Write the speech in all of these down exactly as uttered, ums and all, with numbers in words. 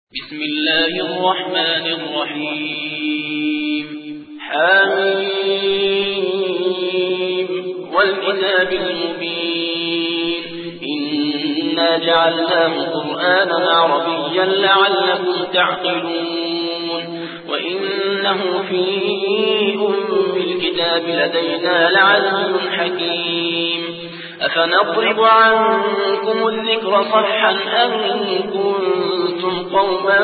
بسم الله الرحمن الرحيم حميم والكتاب المبين إنا جعلناه قرآنا عربيا لعلكم تعقلون وإنه في أم الكتاب لدينا لعلم حكيم أفنضرب عنكم الذكر صحا أن كنتم قوما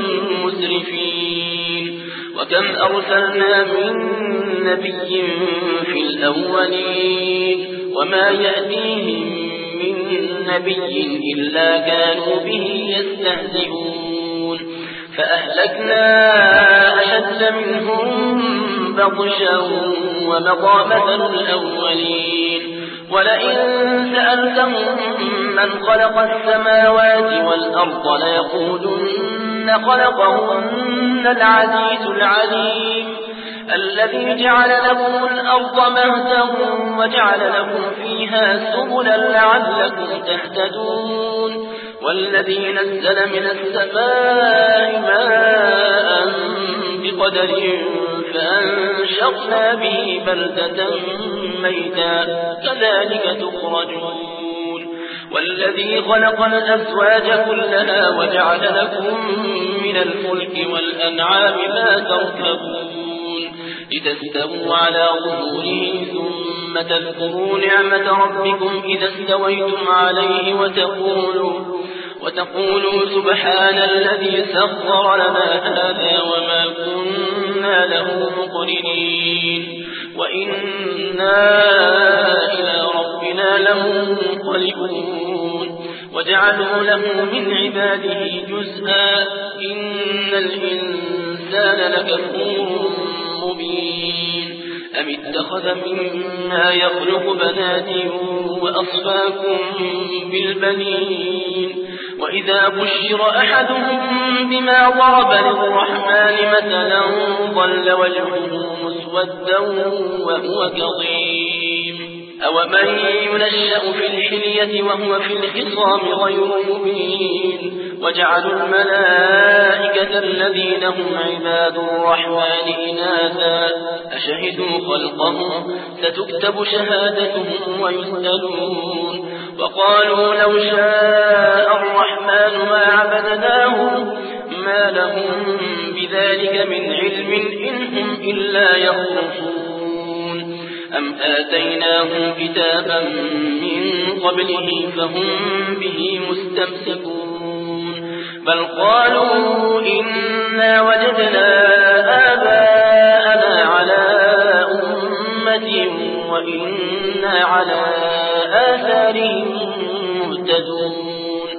مسرفين وكم أرسلنا من نبي في الأولين وما يأتيهم من نبي إلا كانوا به يستهزئون فأهلكنا أشد منهم بطشا ومضى مثل الأولين ولئن سألتهم من خلق السماوات والأرض ليقولن خلقهن العزيز العليم الذي جعل لكم الأرض مهدا وجعل لكم فيها سبلا لعلكم تهتدون والذي نزل من السماء ماء بقدر فأنشرنا به بلدة ميتا كذلك تخرجون والذي خلق الأزواج كلها وجعل لكم من الفلك والأنعام ما تركبون لتستووا على ظهوره ثم تذكروا نعمة ربكم إذا استويتم عليه وتقولوا وتقولوا سبحان الذي سخر لنا هذا وما كنا له مقرنين وإنا إلى ربنا لمنقلبون وجعلوا له من عباده جزءا إن الإنسان لكفور مبين أم اتخذ مما يخلق بنات وأصفاكم بالبنين وإذا بشر أحدهم بما ضرب للرحمن مثلا ظل وجهه مسودا وهو كظيم أومن ينشأ في الحلية وهو في الخصام غير مبين وجعلوا الملائكة الذين هم عباد الرحمن إناثا أشهدوا خلقهم ستكتب شهادتهم ويسألون وقالوا لو شاء الرحمن ما عبدناهم ما لهم بذلك من علم إنهم إلا يخرصون أم آتيناهم كتابا من قبله فهم به مستمسكون بل قالوا إنا وجدنا آباءنا على أمة وإنا على آثارهم مهتدون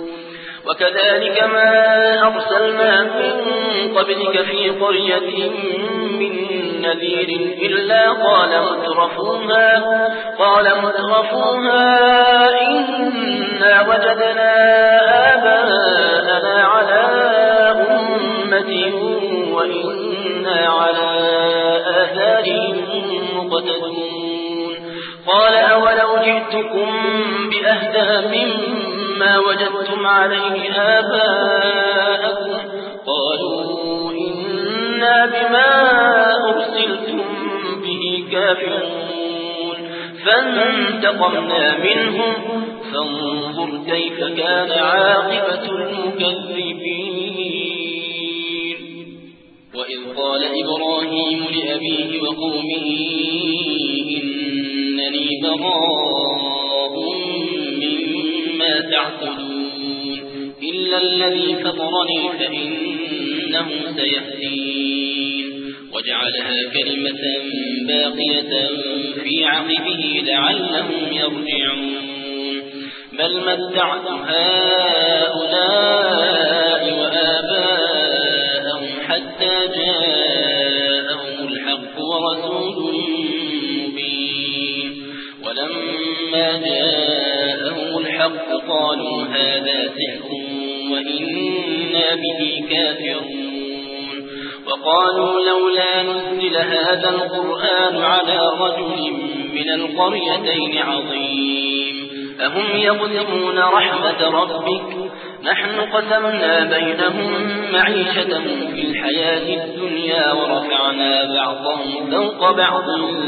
وكذلك ما أرسلنا من قبلك في قرية من نذير إلا قال مترفوها قال مترفوها إنا وجدنا آباءنا على أمة وإنا على آثارهم مقتدون قال أولو جئتكم بأهدى مما وجدتم عليه آباءكم قالوا إنا بما أرسلتم به كافرون فانتقمنا منهم فانظر كيف كان عاقبة المكذبين وإذ قال إبراهيم لأبيه وقومه إنني براء مما تعبدون إلا الذي فطرني فإنه سيهدين وجعلها كلمة باقية في عقبه لعلهم يرجعون بل متعت هؤلاء وآباءهم حتى جاءهم الحق ورسول مبين ولما جاءهم الحق قالوا هذا سحر وإنا به كافرون وقالوا لولا نزل هذا القرآن على رجل من القريتين عظيم أهم يقسمون رحمة ربك نحن قسمنا بينهم معيشتهم في الحياة الدنيا ورفعنا بعضهم فوق بعض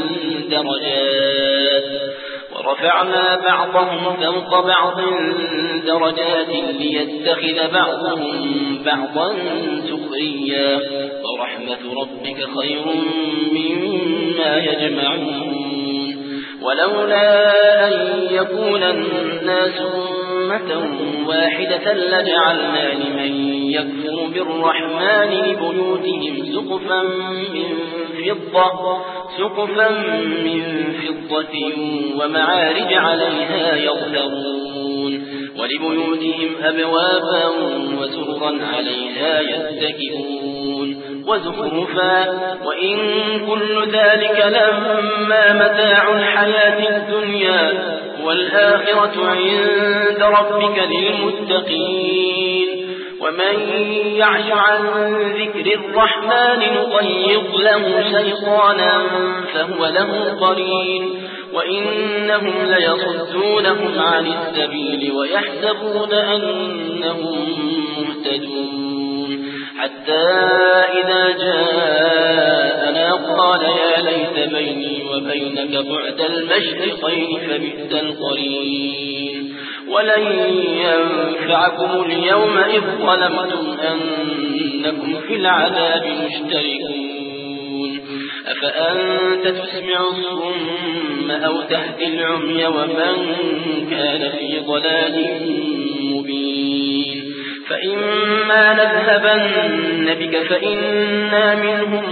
درجات ورفعنا بعضهم فوق بعض درجات ليتخذ بعضهم بعضا سخريا ورحمة ربك خير مما يجمعون ولولا أن يكون الناس أمة واحدة لجعلنا لمن يكفر بالرحمن لبيوتهم سقفا من فضة سقفا من فضة ومعارج عليها يظهرون ولبيوتهم أبوابا وسررا عليها يتكئون وزخرفا وإن كل ذلك لما متاع الحياة الدنيا والآخرة عند ربك للمتقين ومن يعش عن ذكر الرحمن نقيض له شيطانا فهو له قرين وإنهم ليصدونهم عن السبيل ويحسبون أنهم مهتدون حتى إذا جاءنا قال يا ليت بيني وبينك بعد المشرقين فبئس القرين ولن ينفعكم اليوم إذ ظلمتم أنكم في العذاب مشتركون أفأنت تسمع الصم أو تهدي العمي ومن كان في ضلال مبين فإما نذهبن بك فإنا منهم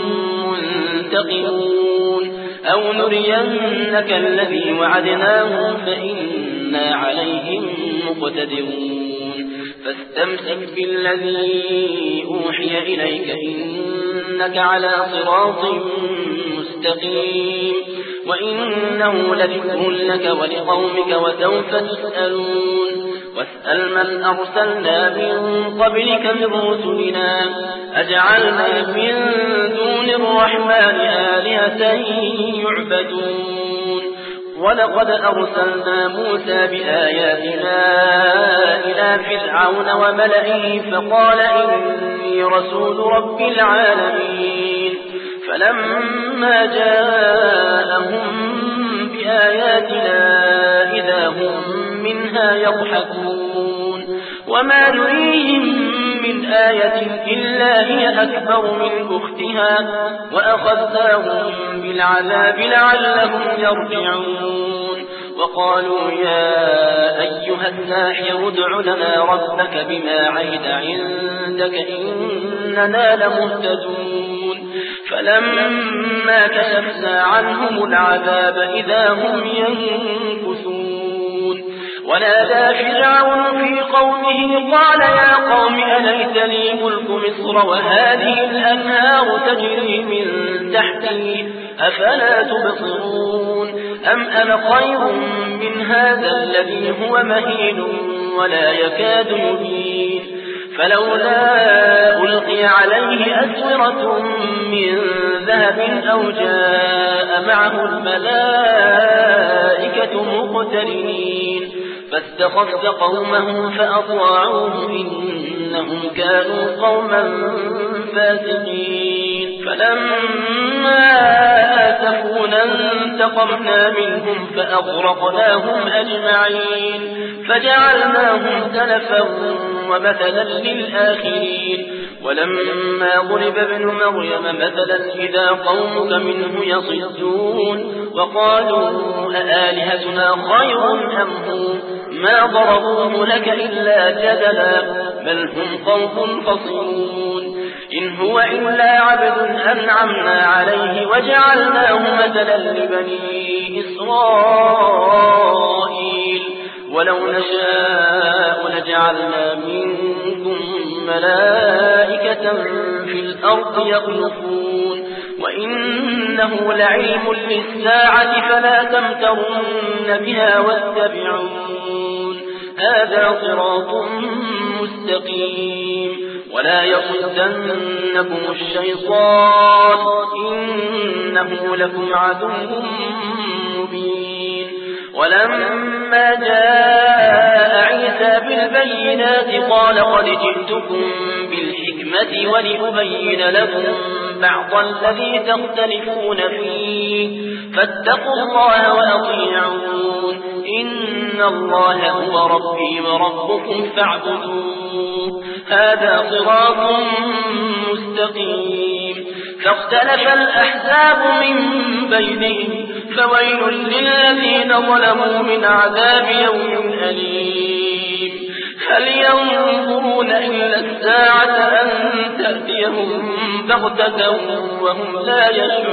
منتقمون أو نرينك الذي وعدناهم فإنا عليهم مقتدرون فاستمسك بالذي أوحي إليك إنك على صراط مستقيم وإنه لذكر لك ولقومك وسوف تسألون واسأل من أرسلنا من قبلك من رسلنا أجعلنا من دون الرحمن آلهة يعبدون ولقد أرسلنا موسى بآياتنا إلى فرعون وملئه فقال إني رسول رب العالمين فلما جاءهم بآياتنا إذا هم منها يضحكون وما نريهم من آية إلا هي أكبر من أختها وأخذناهم بالعذاب لعلهم يرجعون وقالوا يا أيها الساحر ادع لنا ربك بما عهد عندك إننا لمهتدون فلما كشفنا عنهم العذاب إذا هم ينكثون ونادى فرعون في قومه قال يا قوم أليس لي ملك مصر وهذه الأنهار تجري من تحتي أفلا تبصرون أم أنا خير من هذا الذي هو مهين ولا يكاد يبين فلولا ألقي عليه أسورة من ذهب أو جاء معه الملائكة مقترنين فاستخف قومه فأطاعوه إنهم كانوا قوما فاسقين فلما آسفونا انتقمنا منهم فأغرقناهم أجمعين فجعلناهم سلفا ومثلا للآخرين ولما ضرب ابن مريم مثلا إذا قومك منه يصدون وقالوا أآلهتنا خير أم هو ما ضربوه لك إلا جدلا بل هم قوم خصمون إن هو إلا عبد أنعمنا عليه وجعلناه مثلا لبني إسرائيل ولو نشاء لجعلنا منكم ملائكة في الأرض يخلفون وإنه لعلم للساعة فلا تمترن بها واتبعون هذا صراط مستقيم ولا يصدنكم الشيطان إنه لكم عدو مبين ولما جاء عيسى بالبينات قال قد جئتكم بالحكمة ولأبين لكم بعض الذي تختلفون فيه فاتقوا الله وأطيعون إن الله هو ربي وربكم فاعبدوه هذا صراط مستقيم. فاختلف الأحزاب من بينهم فويل للذين ظلموا من عذاب يوم أليم. هل ينظرون إلا الساعة أن تأتيهم بغتة وهم لا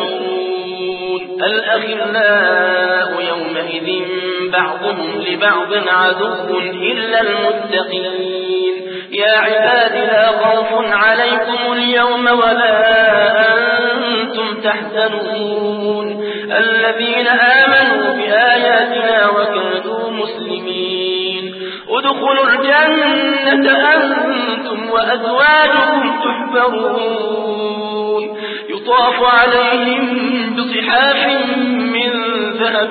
يشعرون. الأخلاء يومئذ بعضهم لبعض عدو إلا المتقين. يا عباد لا خوف عليكم اليوم ولا أنتم تحزنون الذين آمنوا بآياتنا وكانوا مسلمين. ادخلوا الجنة أنتم وأزواجكم تحبرون يطاف عليهم بصحاف من ذهب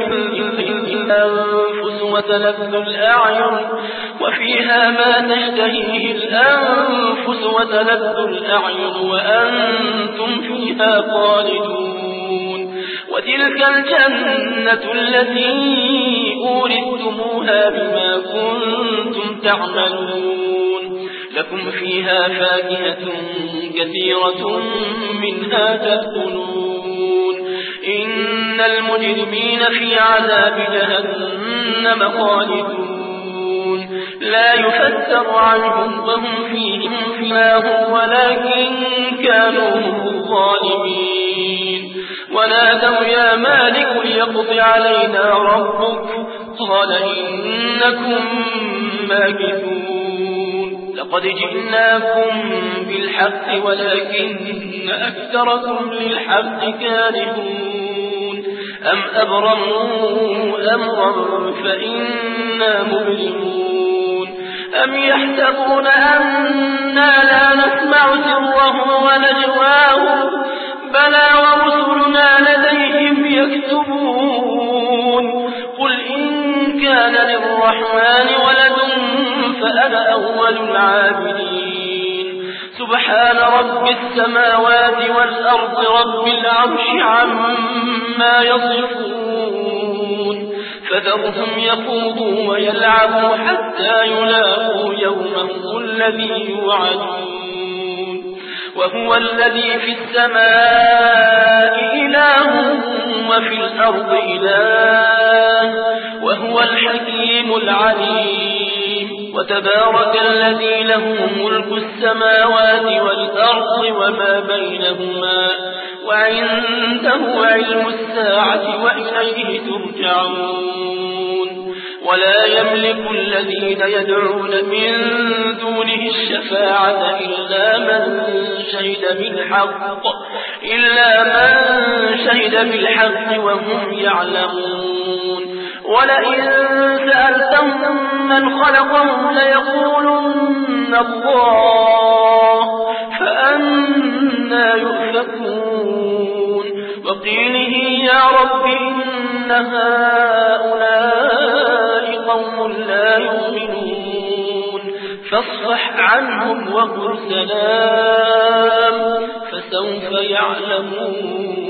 الأنفس وتلذ الأعين وفيها ما تشتهيه الأنفس وتلذ الأعين وأنتم فيها خالدون. وتلك الجنة التي أورثتموها بما كنتم تعملون لكم فيها فاكهة كثيرة منها تأكلون. إن المجرمين في عذاب جهنم خالدون لا يفتر عنهم وهم فيه مفلاه ولكن كانوا هم الظالمين. ونادوا يا مالك ليقض علينا ربك قال إنكم ماكثون. لقد جئناكم بالحق ولكن أكثركم للحق كارهون. أم أبرموا أمرا فإنا مبرمون. أم يحسبون أننا لا نسمع سرهم ونجواهم بلى ورسلنا لديهم يكتبون. قل إن كان للرحمن ولد فأنا أول العابدين. سبحان رب السماوات والأرض رب العرش عما يصفون. فذرهم يخوضوا ويلعبوا حتى يلاقوا يومهم الذي يوعدون. وهو الذي في السماء إله وفي الأرض إله وهو الحكيم العليم. وتبارك الذي له ملك السماوات والأرض وما بينهما وعنده علم الساعة وإليه ترجعون. ولا يملك الذين يدعون من دونه الشفاعة إلا من شهد بالحق إلا من شهد بالحق وهم يعلمون. ولئن سألتهم من خلقهم ليقولن الله فأنى يؤفكون. وقيله يا رب إن هؤلاء قوم لا يؤمنون فاصفح عنهم وقل سلام فسوف يعلمون.